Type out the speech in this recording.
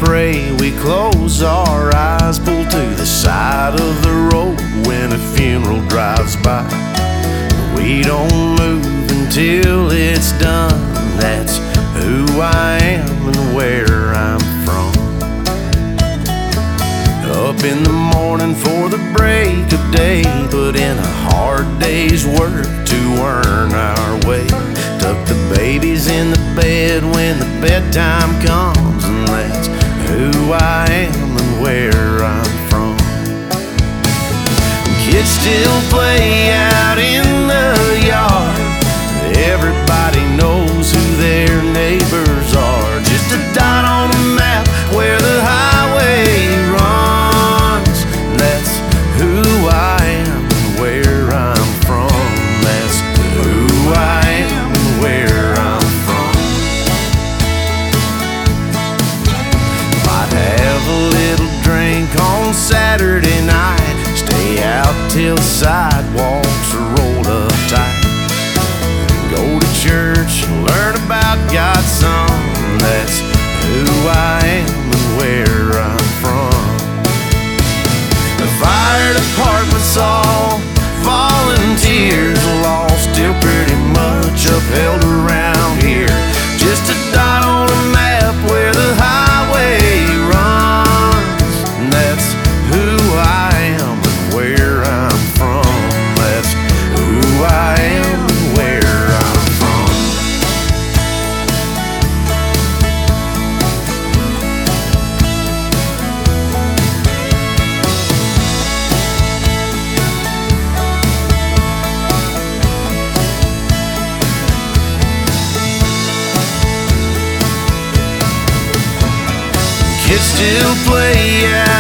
pray, we close our eyes, pull to the side of the road when a funeral drives by. We don't move until it's done. That's who I am and where I'm from. Up in the morning for the break of day, put in a hard day's work to earn our way. Tuck the babies in the bed when the bedtime comes, and that's who I am and where I'm from. Kids still play out in the yard. Everybody knows who their neighbors are. Just a dot on a map where the highway runs. That's who I am and where I'm from. That's who I am and where I'm from. Might have a little drink on Saturday night, stay out till the sidewalks are rolled up tight. Go to church and learn about God's Son. That's who I am and where I'm from. The fire department's all volunteers, law still pretty much upheld around here. Just a dot on a map where the highway runs. That's who I am and where I'm from. That's who I am and where I'm from. Kids still play